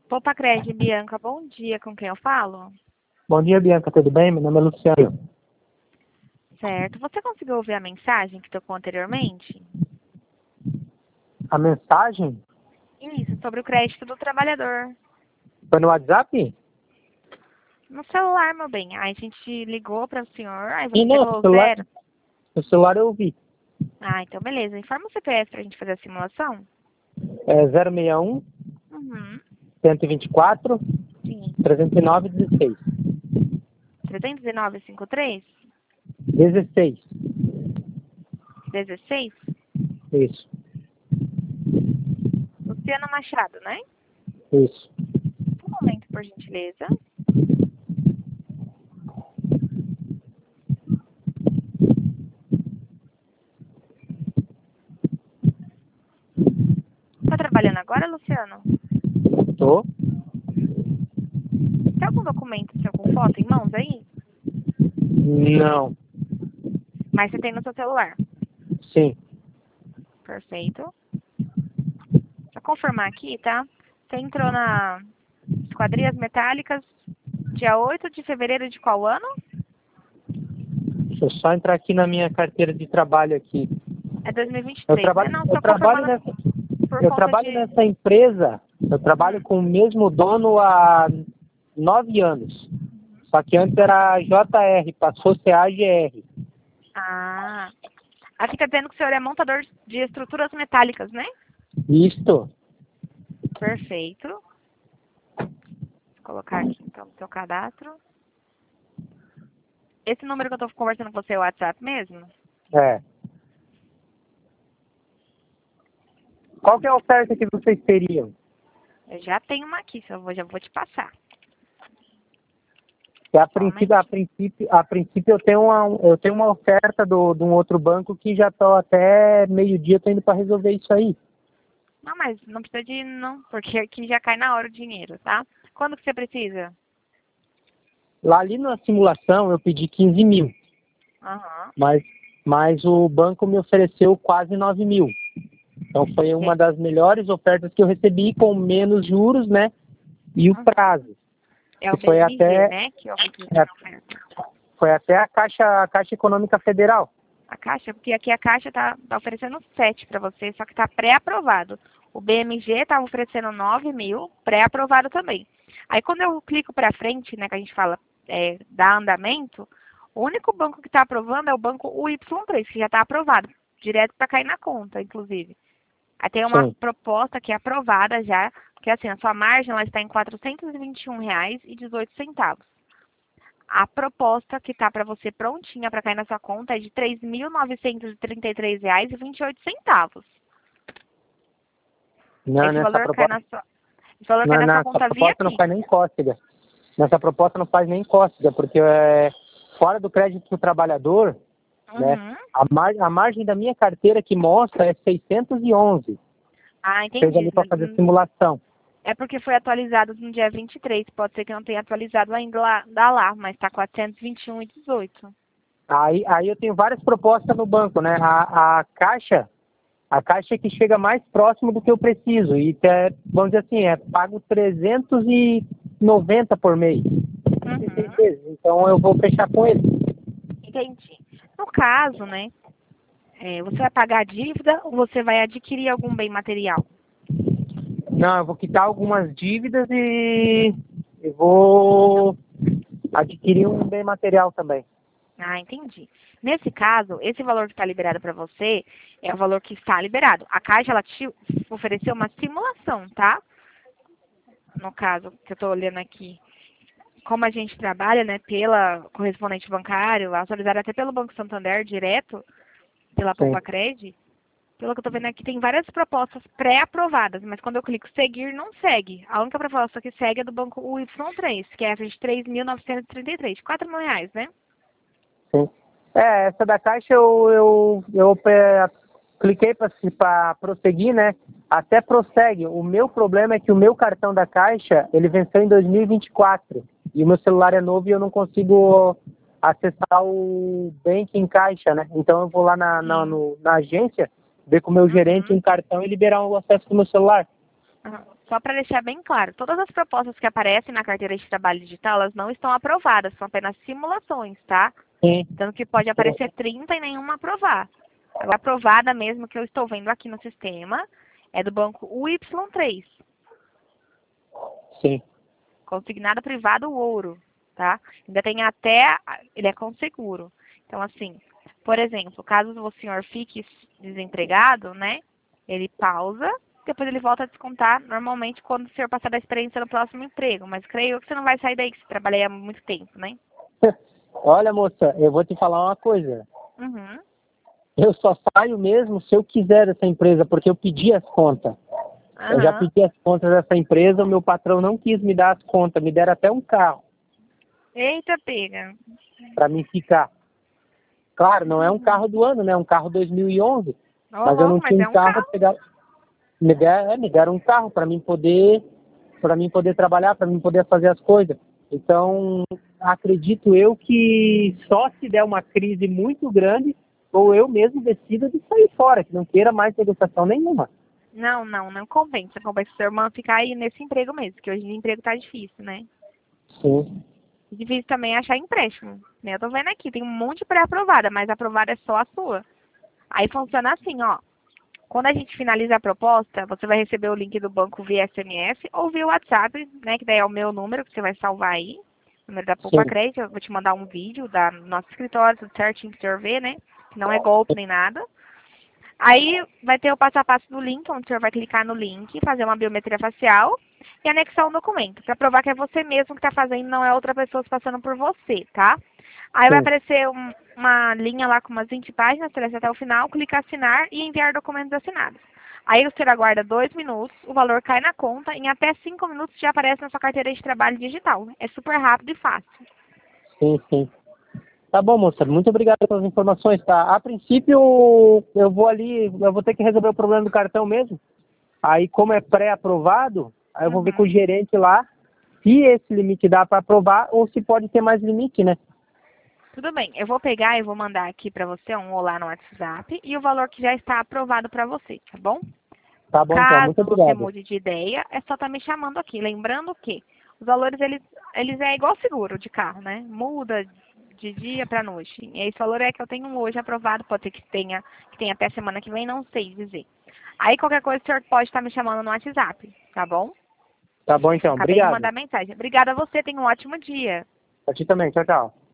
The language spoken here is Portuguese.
Poupa Crédito, Bianca, bom dia, com quem eu falo? Bom dia, Bianca, tudo bem? Meu nome é Luciano. Certo. Você conseguiu ouvir a mensagem que tocou anteriormente? A mensagem Isso, sobre o crédito do trabalhador. foi no WhatsApp? No celular, meu bem. Aí a gente ligou para o senhor, aí Sim, você não, pegou o zero. no celular eu ouvi. Ah, então beleza. Informa o CPF pra gente fazer a simulação? É 061 Uhum. 124 Sim. 309 16. 319,53? 16. 16? Isso, Luciano Machado, né? isso. Um momento, por gentileza. Tá trabalhando agora, Luciano? Tô? Tem algum documento seu com foto em mãos aí? Não. Mas você tem no seu celular. Sim. Perfeito. Pra confirmar aqui, tá? Você entrou na Esquadrias Metálicas dia 8 de fevereiro de qual ano? Deixa eu só entrar aqui na minha carteira de trabalho aqui. É 2023, Eu né? trabalho, Não, eu estou trabalho confirmando nessa, por eu conta trabalho de... nessa empresa, eu trabalho com o mesmo dono há 9 anos. Só que antes era JR, passou a ser AGR. Ah, aqui tá dizendo que o senhor é montador de estruturas metálicas, né? Isto. Perfeito. Vou colocar aqui, então, no seu cadastro. Esse número que eu tô conversando com você é o WhatsApp mesmo? É. Qual que é a oferta que vocês teriam? Eu já tenho uma aqui, já vou te passar. Que a princípio, Somente. a princípio eu tenho uma oferta de um outro banco que já estou até meio-dia, estou indo para resolver isso aí. Não, mas não precisa de não, porque aqui já cai na hora o dinheiro, tá? Quando que você precisa? Lá ali na simulação eu pedi 15 mil, Aham. mas o banco me ofereceu quase 9 mil. Então foi uma das melhores ofertas que eu recebi com menos juros, né? E o Uhum. prazo. É o Que foi BMG, até, né? Que eu vi que tem oferta. foi até a Caixa Econômica Federal. A Caixa, porque aqui a Caixa tá oferecendo 7 para você, só que tá pré-aprovado. O BMG tá oferecendo 9 mil, pré-aprovado também. Aí quando eu clico para frente, né, que a gente fala dar andamento, o único banco que está aprovando é o banco UY3, que já está aprovado, direto para cair na conta, inclusive. Aí tem uma Sim. proposta que é aprovada já, que assim, a sua margem ela está em R$ 421,18. A proposta que está para você prontinha para cair na sua conta é de R$ 3.933,28. Não, Esse nessa valor cai proposta, na sua, esse valor cai na sua nessa conta via proposta não Pix. faz nem cócega. Nessa proposta não faz nem cócega, porque fora do crédito do trabalhador, né, Uhum. a margem da minha carteira que mostra é 611. Ah, Fez entendi. ali para fazer simulação. É porque foi atualizado no dia 23. Pode ser que não tenha atualizado ainda lá, mas está 421,18. Aí eu tenho várias propostas no banco, né? A caixa é que chega mais próximo do que eu preciso. E vamos dizer assim, pago 390 por mês. 16 Uhum. vezes. Então eu vou fechar com ele. Entendi. No caso, né, você vai pagar a dívida ou você vai adquirir algum bem material? Não, eu vou quitar algumas dívidas e eu vou adquirir um bem material também. Ah, entendi. Nesse caso, esse valor que está liberado para você é o valor que está liberado. A Caixa, ela te ofereceu uma simulação, tá? No caso, que eu estou olhando aqui. Como a gente trabalha, né, pela correspondente bancário, autorizado até pelo Banco Santander, direto, pela Sim. Poupa Cred, pelo que eu estou vendo aqui, tem várias propostas pré-aprovadas, mas quando eu clico seguir, não segue. A única proposta que segue é do banco UY3, que é a 23.933, R$ 4.000, né? Sim. Essa da Caixa eu cliquei para prosseguir, né? Até prossegue. O meu problema é que o meu cartão da Caixa, ele venceu em 2024. E o meu celular é novo e eu não consigo acessar o Banking Caixa, né? Então eu vou lá Sim. na agência, ver com o meu gerente Uhum. um cartão e liberar o acesso do meu celular. Uhum. só para deixar bem claro, todas as propostas que aparecem na carteira de trabalho digital, elas não estão aprovadas, são apenas simulações, tá? Sim. Tanto que pode aparecer 30 e nenhuma aprovar. Agora, aprovada mesmo que eu estou vendo aqui no sistema é do banco UY3. Sim. Consignado privado ouro, tá? Ainda tem até, ele é com seguro. Então, assim, por exemplo, caso o senhor fique desempregado, né? Ele pausa, depois ele volta a descontar normalmente quando o senhor passar da experiência no próximo emprego. Mas creio que você não vai sair daí, que você trabalha há muito tempo, né? Olha, moça, eu vou te falar uma coisa. Uhum. Eu só saio mesmo se eu quiser dessa empresa, porque eu pedi as contas. Eu já Aham. pedi as contas dessa empresa, o meu patrão não quis me dar as contas, me deram até um carro Eita, pega. para mim ficar. Claro, não é um carro do ano, né? É um carro 2011, Ô, mas eu louco, não mas tinha é um um carro, carro. me deram um carro para mim poder trabalhar, para mim poder fazer as coisas. Então, acredito eu que só se der uma crise muito grande, ou eu mesmo decida de sair fora, que não queira mais negociação nenhuma. Não compensa. Compensa o seu irmão ficar aí nesse emprego mesmo, que hoje o emprego tá difícil, né? Sim, Difícil também achar empréstimo. Né? Eu tô vendo aqui, tem um monte de pré-aprovada, mas a aprovada é só a sua. Aí funciona assim, ó. Quando a gente finaliza a proposta, você vai receber o link do banco via SMS ou via WhatsApp, né? Que daí é o meu número que você vai salvar aí. Número da Poupa sim, Crédito. Eu vou te mandar um vídeo da nosso escritório, tudo certinho pra você ver, né? Que não é golpe nem nada. Aí vai ter o passo a passo do link, onde o senhor vai clicar no link, fazer uma biometria facial e anexar um documento, para provar que é você mesmo que está fazendo, não é outra pessoa se passando por você, tá? Aí vai sim. aparecer uma linha lá com umas 20 páginas, seleciona até o final, clica assinar e enviar documentos assinados. Aí o senhor aguarda 2 minutos, o valor cai na conta e em até 5 minutos já aparece na sua carteira de trabalho digital. É super rápido e fácil. Sim, sim. Tá bom, moça. Muito obrigado pelas informações, tá? A princípio, eu vou ali, eu vou ter que resolver o problema do cartão mesmo. Aí, como é pré-aprovado, aí eu vou ver com o Uhum. gerente lá se esse limite dá para aprovar ou se pode ter mais limite, né? Tudo bem, eu vou pegar e vou mandar aqui para você um olá no WhatsApp e o valor que já está aprovado para você, tá bom? Tá bom, então. Muito Caso você obrigado. mude de ideia, é só estar me chamando aqui. Lembrando que os valores, eles é igual seguro de carro, né? Muda de dia para noite. E esse valor é que eu tenho hoje aprovado, pode ser que tenha até semana que vem, não sei dizer. Aí qualquer coisa o senhor pode estar me chamando no WhatsApp, tá bom? Tá bom, então. Acabei de Obrigado. mandar mensagem. Obrigada a você, tenha um ótimo dia. A ti também. Tchau, tchau.